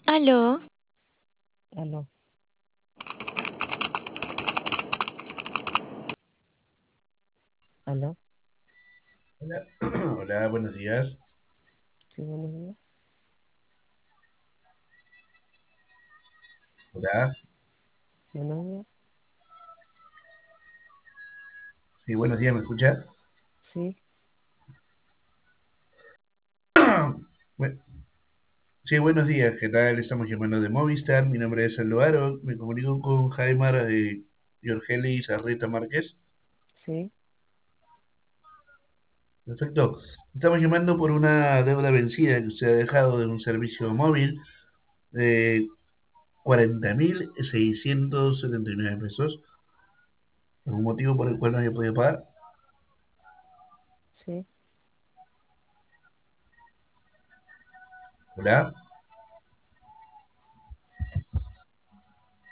Aló, Aló, aló, Hola, hola, buenos días. sí, buenos días. Hola, Buenos días, sí, buenos días, ¿me escucha? sí, Bu- Sí, buenos días, ¿qué tal? Estamos llamando de Movistar. Mi nombre es Aldo Aro. Me comunico con Jaimar Giorgeli Sarreta Márquez. sí, Perfecto. Estamos llamando por una deuda vencida que usted ha dejado de un servicio móvil de 40.679 pesos. ¿Algún motivo por el cual no haya podido pagar? sí, Hola.